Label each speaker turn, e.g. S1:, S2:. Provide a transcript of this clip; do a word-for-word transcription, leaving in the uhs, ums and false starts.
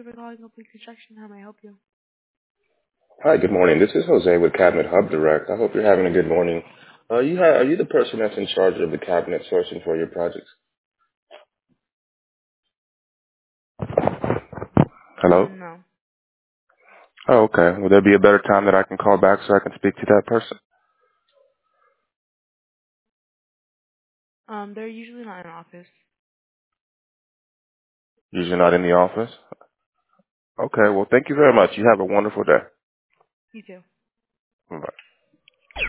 S1: you for calling Open Construction. How may I help you?
S2: Hi, good morning. This is Jose with Cabinet Hub Direct. I hope you're having a good morning. Uh, you ha- are you the person that's in charge of the cabinet sourcing for your projects? Hello?
S1: Mm, no.
S2: Oh, okay. Will there be a better time that I can call back so I can speak to that person?
S1: Um, they're usually not in office.
S2: Usually not in the office? Okay, well, thank you very much. You have a wonderful day.
S1: You too.
S2: Bye.